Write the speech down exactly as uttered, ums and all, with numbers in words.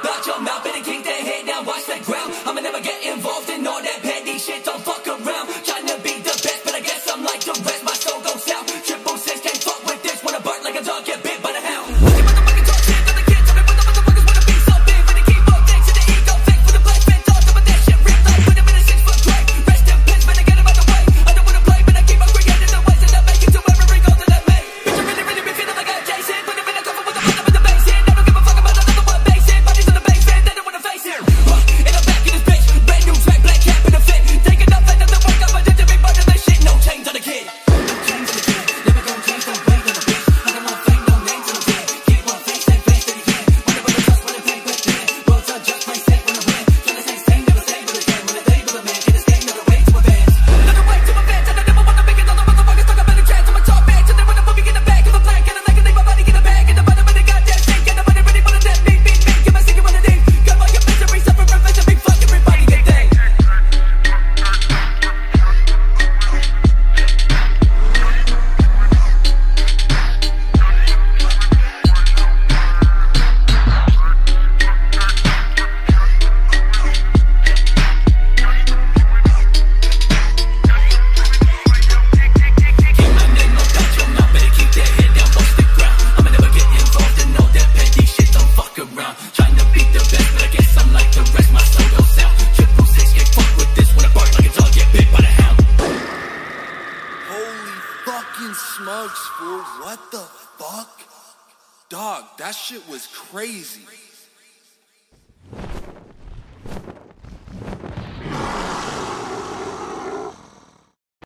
about your mouth, better keep that head down, watch the ground. I'ma never get involved in all that petty shit, don't fuck around. Trying to be the best, but I guess I'm like the rest, my soul goes south. Triple six, can't fuck with this, wanna bark like a dog, get bit by the hound. Pussy motherfucking talk shit, got the kids, tell me what the motherfuckers wanna be so big. When they keep up next to the ego fix, with the black fan dog, some of that shit ripped like, put them in a six foot grave. Rest in peace, better get him out the way. I don't wanna play, but I keep on creating the ways that I make it to every goal that I make. Bitch, I really, really be feeling like a Jason, put him in a cover with the bottom of the bass in. I don't give a fuck about another one bass in, bodies in the basement, they don't wanna face it. Uh, in the back of this bitch, brand new track, black cap in the fit. Take it up, let them work up, but just to be part of this shit, no change on the kid. No change on the kid, never gonna change, don't wait on the bitch. I got more fame, no names on the kid. Keep on face, that face that he can. Wonder what the trust, what the pay, but then. World's are just my state when I win. Tryna say stay, never stay with a kid. When the day with a man, can escape, never wait to advance. Never wait to advance, and I never wanna make it. All the motherfuckers talk about the chance. I'ma talk back till they wanna put me in the back of the black. And I like to leave my body in the bag. And the bottom of the goddamn sink. And nobody really wanna let me beat me. Give my secret one of these. Got all your misery, suffering, revenge, and big fuck everybody get day. Holy fucking smokes, fool. What the fuck? Dog, that shit was crazy.